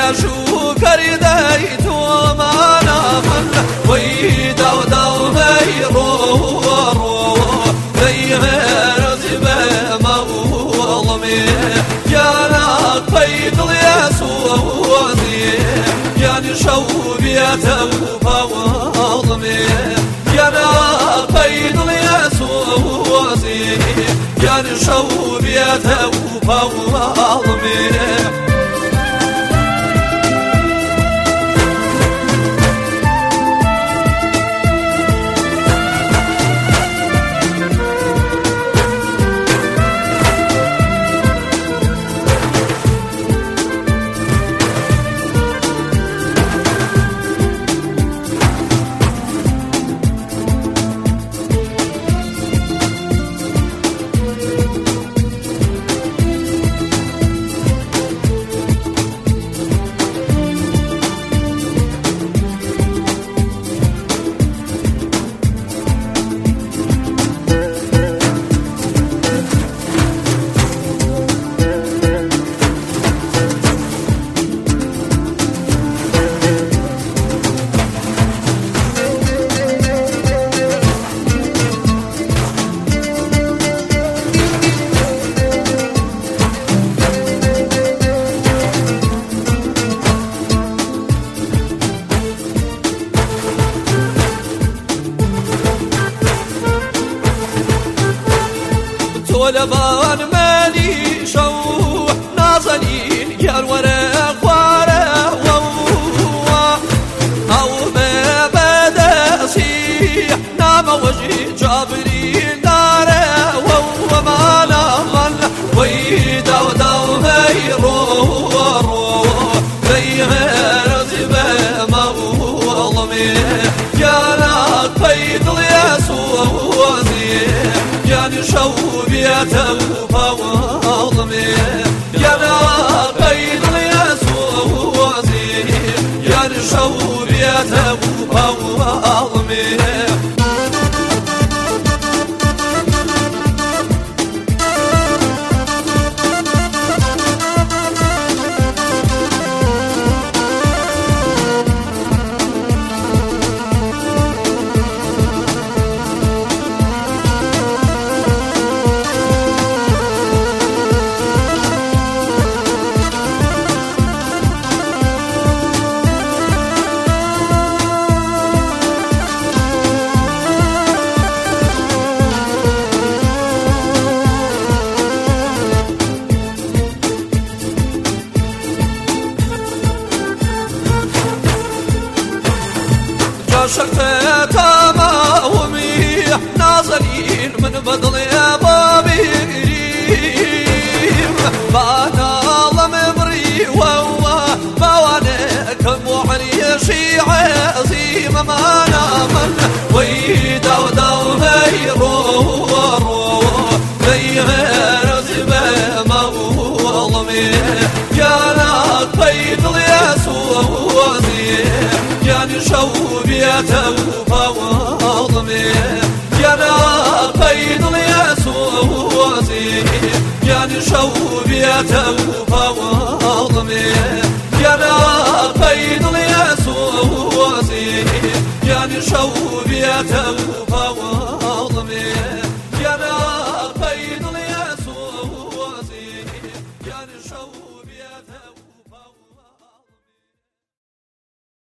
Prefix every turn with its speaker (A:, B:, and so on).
A: شو كرديت وما نامن ويدا وداو غيرو غير زبا مظلمي يا لا قيد اليسوسي يا نشو بيته فظلمي يا لا قيد اليسوسي يا نشو بيته فظلمي ولبان مالي شو نازنين يا الورق ورق أو ما بدا سيح نام وجه جابرين داره وما نامن ويدا وداو غيرو غير زبا مظلمي يا لا قيد اليسوسي يا نشو بيته فظلمي يا لا قيد اليسوسي يا نشو بيته فظلمي شكت تماومي نازلين من بدل يا بابي بانا الله مبري وهو موانك موحني شيع عظيم ما نامن ويدا وداو غيرو غير زبا مظلمي يا لا قيد اليسوسي يا نشو بيته فظلمي يا لا قيد اليسوسي يا نشو بيته فظلمي يا لا قيد اليسوسي يا نشو بيته